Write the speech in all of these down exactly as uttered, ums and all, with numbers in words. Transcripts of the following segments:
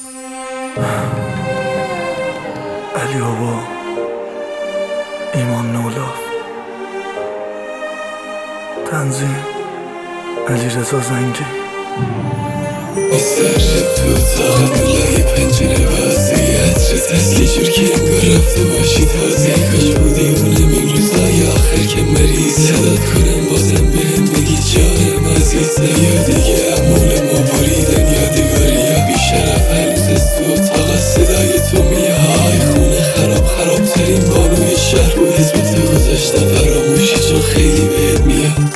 علی بابا، ایمان نولاف، تنظیم علی رضا زنگی. میسرشم تو اتاق لای پنجره وضعیت شد یه جور که انگار رفته باشی تازه. کاش بودی اونم این روزای آخر که مریض صدات کنم بازم بهم بگی جانم عزیزم. یا دیگه امول ما بریدن یادگاری یا بیشرف هنوز از تو اتاق صدای تو میای. خونه خراب خراب ترین بانوی شهر بود اسم تو گذاشتم فراموشی چون خیلی بهت میاد.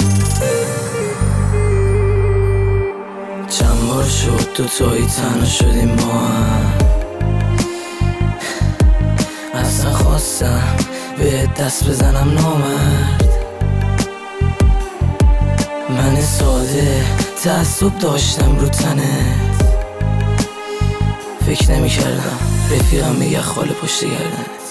چند بار شد دوتایی تنها شدیم ما هم، اصلا خواستم به دست بزنم نامرد. من ساده تعصب داشتم رو تنت، فکر نمی کردم رفیقم میگه خاله پشت گردنت.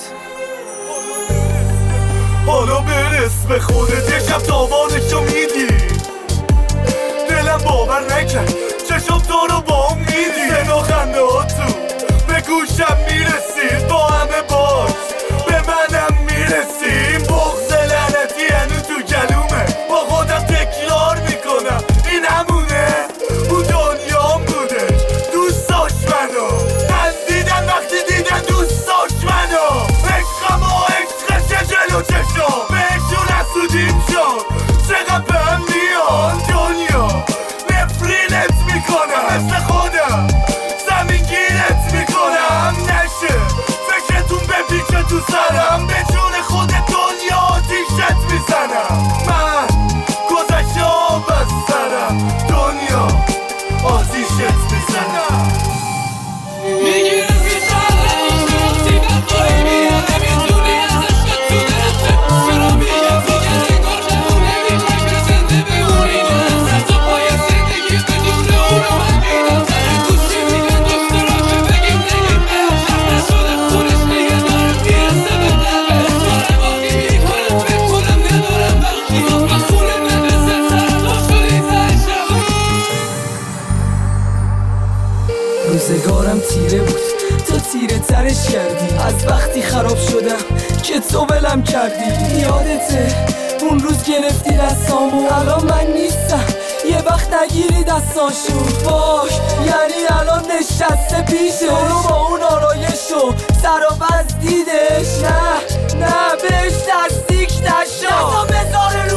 حالا برس به خودت یه شب تاوانشو میدی، دلم باور نکرد چشم تو رو با هم میدی. صدا خنده ها تو به گوشم میرسید، با همه باز به منم میرسیم. بغض لعنتی هنو تو گلومه، با خودم تکرار میکنم این همونه. اون دنیام بودش دوست داشت منو، خندیدن وقتی دیدن دوست داشت منو. عشقم و عشقش جلو چشم بهشون حسودیم شد، چقدر بهم میاد دنیا نفرینت میکنم مثل خودم زمین گیرت میکنم. نشه فکرتون بپیچه تو سرم، به جون خود دنیا آتیشت میزنم. من گذشته آب از سرم، دنیا آتیشت میزنم. میگیرم که شهرم راستی بخوایی میاد نمیتونی از عشق تو درسته. چرا میگم دیگه انگار نمونه میخوای به زنده بمونی. نه از تو پای زندگی بدون اونو من میدم سر گوشی میگن دوست راجه بگیم نگیم بهتر نشده خونش نگه دارم میرسه به قلبش. باره باقی میکنم بکنم ندارم وقتی با خونه نرسه سرم تو شدی تهشم. روزگارم تیره بود تا تیره ترش کردی، از وقتی خراب شدم که تو ولم کردی. یادته اون روز گرفتی دستامو، الان من نیستم یه وقت نگیری دستاشو. باش یعنی الان نشسته پیشش، رو با اون آرایشو سر و دیدش. نه نه بهش نزدیک نشو، بذار